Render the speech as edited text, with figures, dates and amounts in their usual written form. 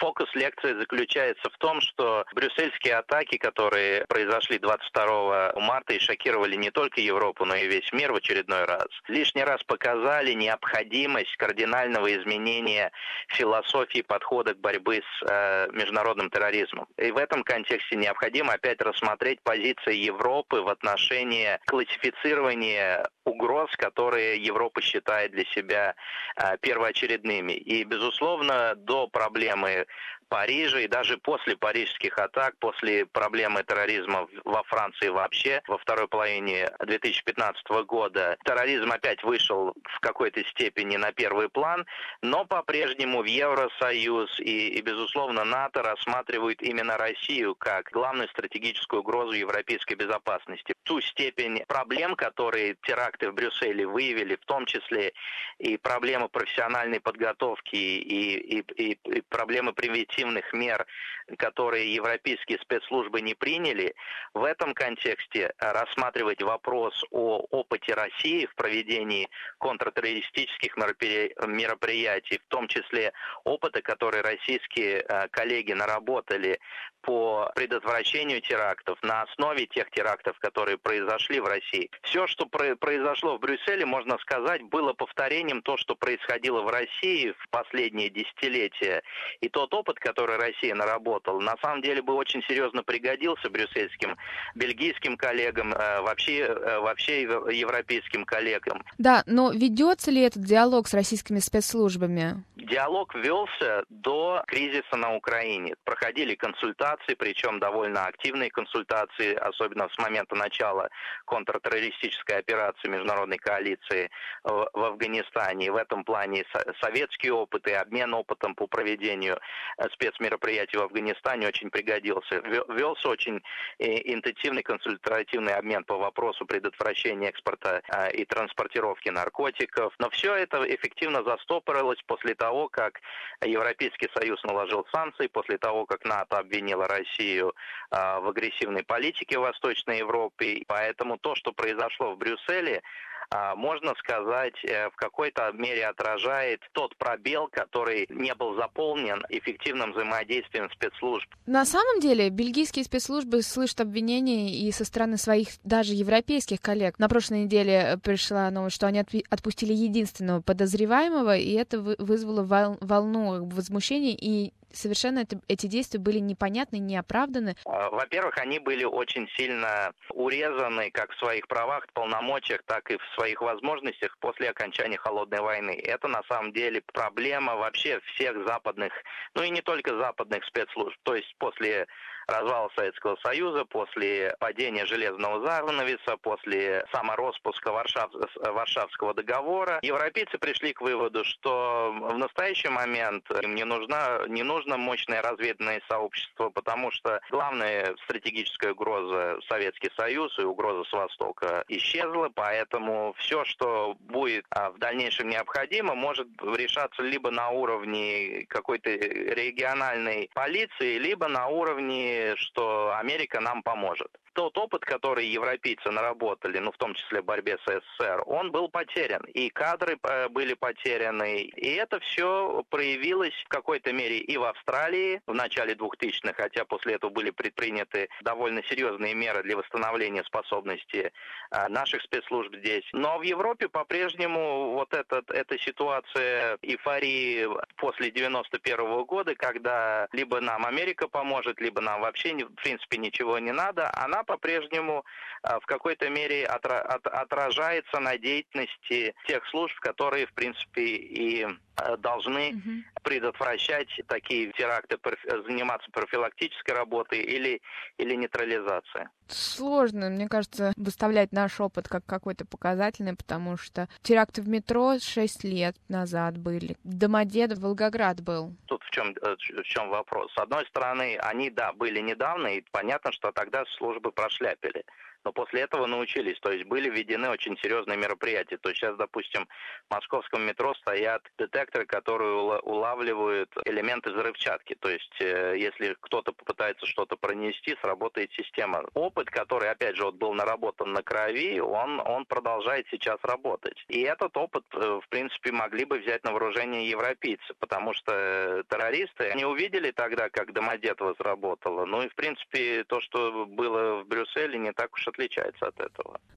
Фокус лекции заключается в том, что брюссельские атаки, которые произошли 22 марта и шокировали не только Европу, но и весь мир в очередной раз, лишний раз показали необходимость кардинального изменения философии подхода к борьбе с международным терроризмом. И в этом контексте необходимо опять рассмотреть позиции Европы в отношении классифицирования угроз, которые Европа считает для себя первоочередными. И, безусловно, до проблемы Парижа и даже после парижских атак, после проблемы терроризма во Франции вообще, во второй половине 2015 года, терроризм опять вышел в какой-то степени на первый план, но по-прежнему в Евросоюз и, безусловно, НАТО рассматривают именно Россию как главную стратегическую угрозу европейской безопасности. Ту степень проблем, которые теракты в Брюсселе выявили, в том числе и проблемы профессиональной подготовки и проблемы превентивных мер, которые европейские спецслужбы не приняли, в этом контексте рассматривать вопрос о опыте России в проведении контртеррористических мероприятий, в том числе опыта, который российские коллеги наработали по предотвращению терактов на основе тех терактов, которые произошли в России. Все, что произошло в Брюсселе, можно сказать, было повторением того, что происходило в России в последние десятилетия. И тот опыт, который Россия наработала, на самом деле бы очень серьезно пригодился брюссельским, бельгийским коллегам, вообще европейским коллегам. Да, но ведется ли этот диалог с российскими спецслужбами? Диалог велся до кризиса на Украине. Проходили консультации, причем довольно активные консультации, особенно с момента начала контртеррористической операции международной коалиции в Афганистане. И в этом плане советский опыт и обмен опытом по проведению спецмероприятий в Афганистане очень пригодился. Велся очень интенсивный консультативный обмен по вопросу предотвращения экспорта и транспортировки наркотиков. Но все это эффективно застопорилось после того, как Европейский Союз наложил санкции, после того, как НАТО обвинило Россию в агрессивной политике в Восточной Европе. Поэтому то, что произошло в Брюсселе, можно сказать, в какой-то мере отражает тот пробел, который не был заполнен эффективным взаимодействием спецслужб. На самом деле, бельгийские спецслужбы слышат обвинения и со стороны своих даже европейских коллег. На прошлой неделе пришла новость, что они отпустили единственного подозреваемого, и это вызвало волну возмущения, и совершенно эти действия были непонятны, неоправданы. Во-первых, они были очень сильно урезаны как в своих правах, полномочиях, так и в своих возможностях после окончания Холодной войны. Это на самом деле проблема вообще всех западных, ну и не только западных спецслужб. То есть после развала Советского Союза, после падения железного занавеса, после самороспуска Варшавского договора, европейцы пришли к выводу, что в настоящий момент им не нужно мощное разведывательное сообщество, потому что главная стратегическая угроза Советский Союз и угроза с Востока исчезла, поэтому все, что будет в дальнейшем необходимо, может решаться либо на уровне какой-то региональной полиции, либо на уровне, что Америка нам поможет. Тот опыт, который европейцы наработали, в том числе в борьбе с СССР, он был потерян. И кадры были потеряны. И это все проявилось в какой-то мере и в Австралии в начале 2000-х, хотя после этого были предприняты довольно серьезные меры для восстановления способности наших спецслужб здесь. Но в Европе по-прежнему вот эта ситуация эйфории после 91 года, когда либо нам Америка поможет, либо нам вообще в принципе ничего не надо, она по-прежнему в какой-то мере отражается на деятельности тех служб, которые, в принципе, и должны предотвращать такие теракты, заниматься профилактической работой или нейтрализацией. Сложно, мне кажется, выставлять наш опыт как какой-то показательный, потому что теракты в метро 6 лет назад были. Домодедово, Волгоград был. Тут в чем вопрос? С одной стороны, они, были недавно, и понятно, что тогда службы прошляпили. но после этого научились. То есть были введены очень серьезные мероприятия. То есть сейчас, допустим, в московском метро стоят детекторы, которые улавливают элементы взрывчатки. То есть если кто-то попытается что-то пронести, сработает система. Опыт, который, опять же, вот был наработан на крови, он продолжает сейчас работать. И этот опыт, в принципе, могли бы взять на вооружение европейцы, потому что террористы, они увидели тогда, как Домодедово сработало. Ну и, в принципе, то, что было в Брюсселе, не так уж отличается от этого.